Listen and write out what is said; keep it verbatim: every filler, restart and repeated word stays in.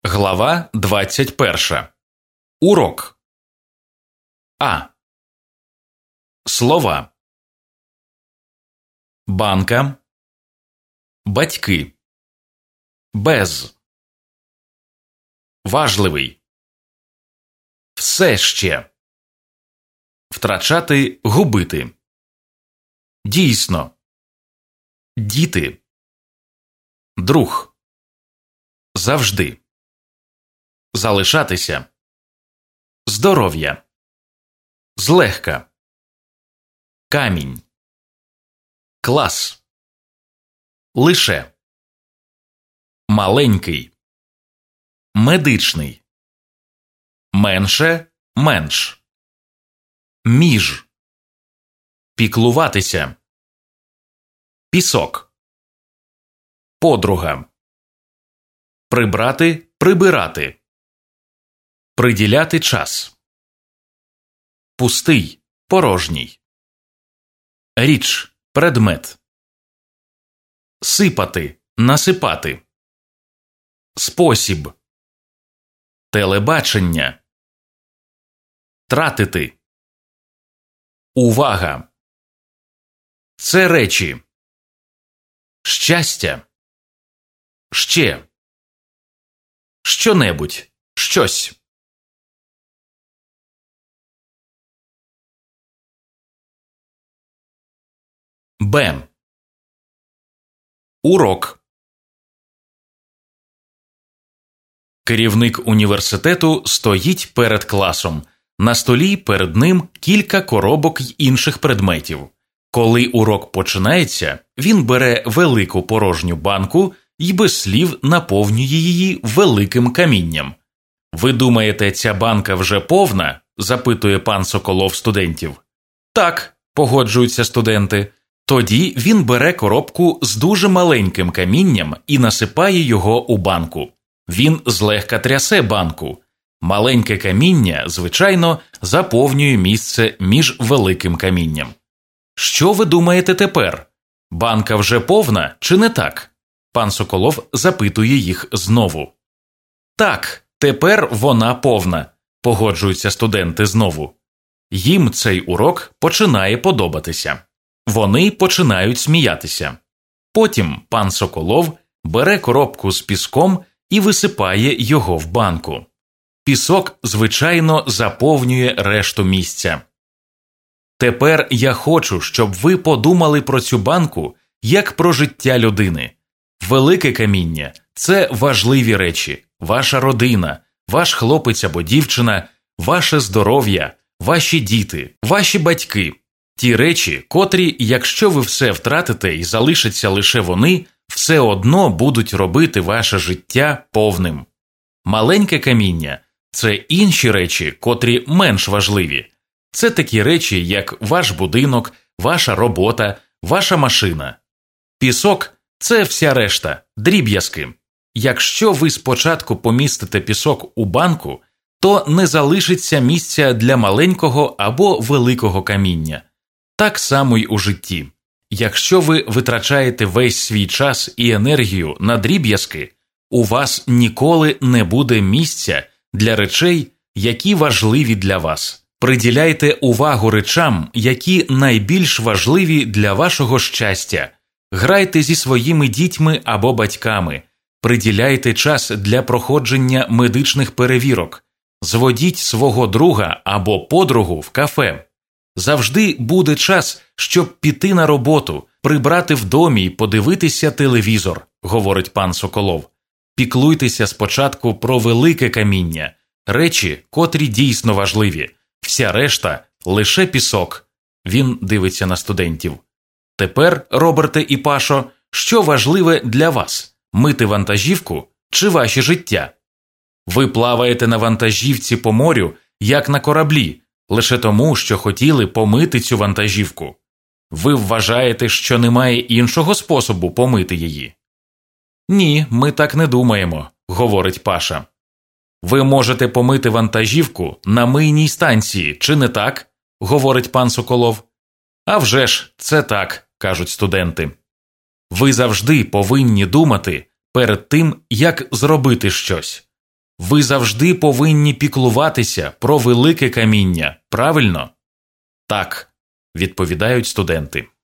Глава двадцять перша. Урок. А. Слова. Банка. Батьки. Без. Важливий. Все ще. Втрачати, губити. Дійсно. Діти. Друг. Завжди. Залишатися. Здоров'я. Злегка. Камінь. Клас. Лише. Маленький. Медичний. Менше, менш. Між. Піклуватися. Пісок. Подруга. Прибрати, прибирати. Приділяти час. Пустий, порожній. Річ, предмет. Сипати, насипати. Спосіб. Телебачення. Тратити. Увага. Це речі. Щастя. Ще. Що-небудь. Щось. Б. Урок. Керівник університету стоїть перед класом. На столі перед ним кілька коробок й інших предметів. Коли урок починається, він бере велику порожню банку й без слів наповнює її великим камінням. «Ви думаєте, ця банка вже повна?» – запитує пан Соколов студентів. «Так», – погоджуються студенти. Тоді він бере коробку з дуже маленьким камінням і насипає його у банку. Він злегка трясе банку. Маленьке каміння, звичайно, заповнює місце між великим камінням. «Що ви думаєте тепер? Банка вже повна чи не так?» Пан Соколов запитує їх знову. «Так, тепер вона повна», – погоджуються студенти знову. Їм цей урок починає подобатися. Вони починають сміятися. Потім пан Соколов бере коробку з піском і висипає його в банку. Пісок, звичайно, заповнює решту місця. Тепер я хочу, щоб ви подумали про цю банку, як про життя людини. Велике каміння – це важливі речі, ваша родина, ваш хлопець або дівчина, ваше здоров'я, ваші діти, ваші батьки. Ті речі, котрі, якщо ви все втратите і залишаться лише вони, все одно будуть робити ваше життя повним. Маленьке каміння – це інші речі, котрі менш важливі. Це такі речі, як ваш будинок, ваша робота, ваша машина. Пісок – це вся решта, дріб'язки. Якщо ви спочатку помістите пісок у банку, то не залишиться місця для маленького або великого каміння. Так само й у житті. Якщо ви витрачаєте весь свій час і енергію на дріб'язки, у вас ніколи не буде місця для речей, які важливі для вас. Приділяйте увагу речам, які найбільш важливі для вашого щастя. Грайте зі своїми дітьми або батьками. Приділяйте час для проходження медичних перевірок. Зводіть свого друга або подругу в кафе. Завжди буде час, щоб піти на роботу, прибрати в домі і подивитися телевізор, говорить пан Соколов. Піклуйтеся спочатку про велике каміння, речі, котрі дійсно важливі. Вся решта – лише пісок. Він дивиться на студентів. Тепер, Роберте і Пашо, що важливе для вас – мити вантажівку чи ваше життя? Ви плаваєте на вантажівці по морю, як на кораблі, лише тому, що хотіли помити цю вантажівку. Ви вважаєте, що немає іншого способу помити її? Ні, ми так не думаємо, говорить Паша. Ви можете помити вантажівку на мийній станції, чи не так? Говорить пан Соколов. А вже ж, це так, кажуть студенти. Ви завжди повинні думати перед тим, як зробити щось. Ви завжди повинні піклуватися про велике каміння, правильно? Так, відповідають студенти.